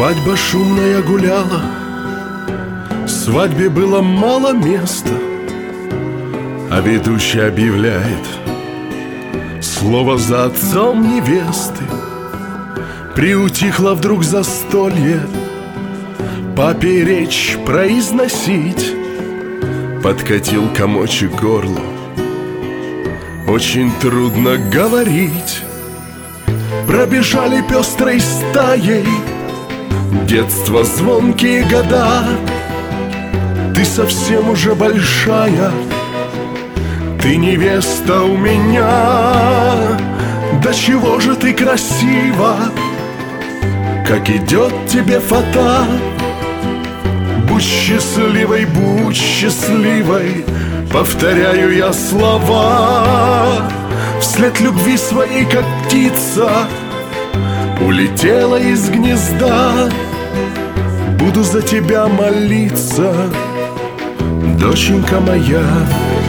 Свадьба шумная гуляла, свадьбе было мало места, а ведущий объявляет слово за отцом невесты. Приутихло вдруг застолье, папе речь произносить. Подкатил комочек к горлу, очень трудно говорить. Пробежали пестрой стаей детство, звонкие года. Ты совсем уже большая, ты невеста у меня. Да чего же ты красива, как идет тебе фата. Будь счастливой, повторяю я слова. Вслед любви своей, как птица, улетела из гнезда. Буду за тебя молиться, доченька моя.